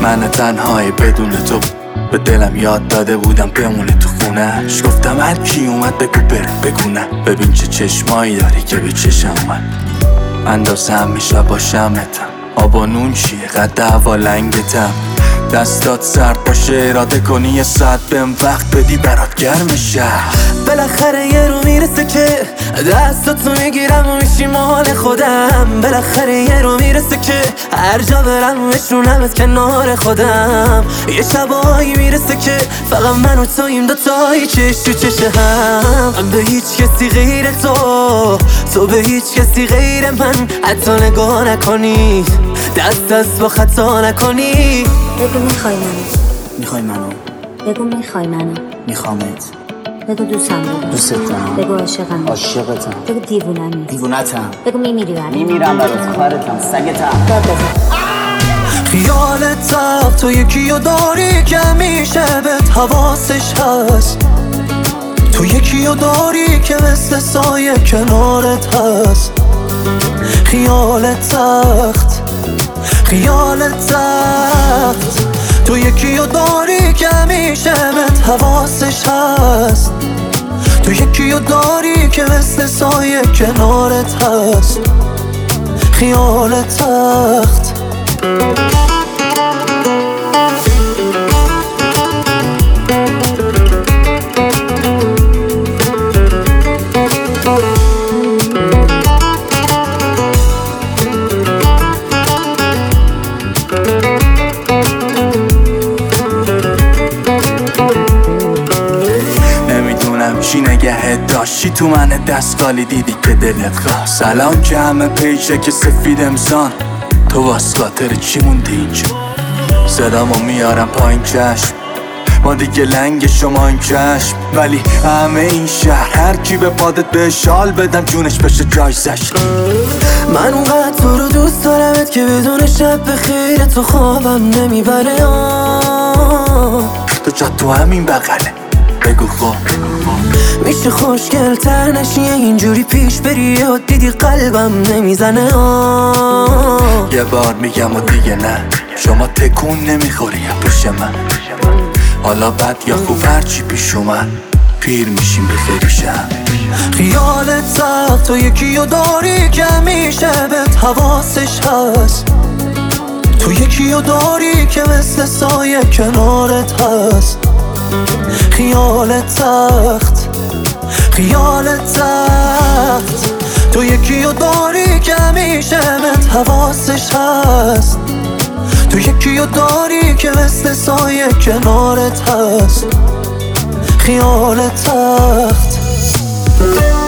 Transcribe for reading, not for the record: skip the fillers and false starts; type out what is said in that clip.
من تنهایی بدون تو. به دلم یاد داده بودم بمونه تو خونهش. گفتم هر کی اومد بگو بره، بگو نه. ببین چه چشمایی داری که به چشم من اندازه همیشه باشمتم. آب و نون چیه قد هوا لنگتم. دستات سرد باشه اراده کنی یه ساعت بهم وقت بدی برات گرم شهر. بالاخره یه رو میرسه که دستاتو میگیرم و میشی مال خودم. بالاخره یه رو میرسه که هر جا برم میشونمت کنار خودم. یه شبایی میرسه که فقط من و تویم دوتایی چش تو چش هم. به هیچ کسی غیر تو به هیچ کسی غیر من حتی نگاه نکنی، دست با خطا نکنی. بگو میخوای منو، میخوای منو، بگو میخوای منو، میخوامت، بگو دوستم دارم، دوست دارم، بگو عاشقم، عاشقتم، بگو دیوونمی، دیوونتم، بگو میمیرم، میمیرم برات، خواهرتم، سگتم. داد بزن. خیالت سخت تو یکیو داری که همیشه بهت حواسش هست. تو یکیو داری که مثل سایه کنارت هست. خیالت سخت تو یکیو داری که همیشه بهت حواسش هست. تو یکیو داری که مثل سایه کنارت هست. خیالت سخت. چی نگهت داشتی تو من دستگالی دیدی که دلت خواست. الان که همه پیشه که سفید امسان تو واس خاطر چی موندی اینجا؟ صدامو میارم پایین چشم ما دیگه لنگ شما این چشم. ولی همه این شهر هر کی به پادت به شال بدم جونش بشه جایزش. من اونقدر تو رو دوست دارمت که بدون شب بخیر تو خوابم نمیبره. تو جا تو همین بغله بگو خواب. میشه خوشگل تر نشی اینجوری پیش بری یا دیدی قلبم نمیزنه. یه بار میگم و دیگه نه. شما تکون نمیخوری یا پیش من. حالا بد یا خوب هرچی پیش اومد پیر میشیم به خیریشم. خیالت سخت تو یکیو داری که همیشه بهت حواسش هست. تو یکیو داری که مثل سایه کنارت هست. خیالت سخت تو یکیو داری که همیشه بهت حواسش هست. تو یکیو داری که مثل سایه کنارت هست. خیالت سخت.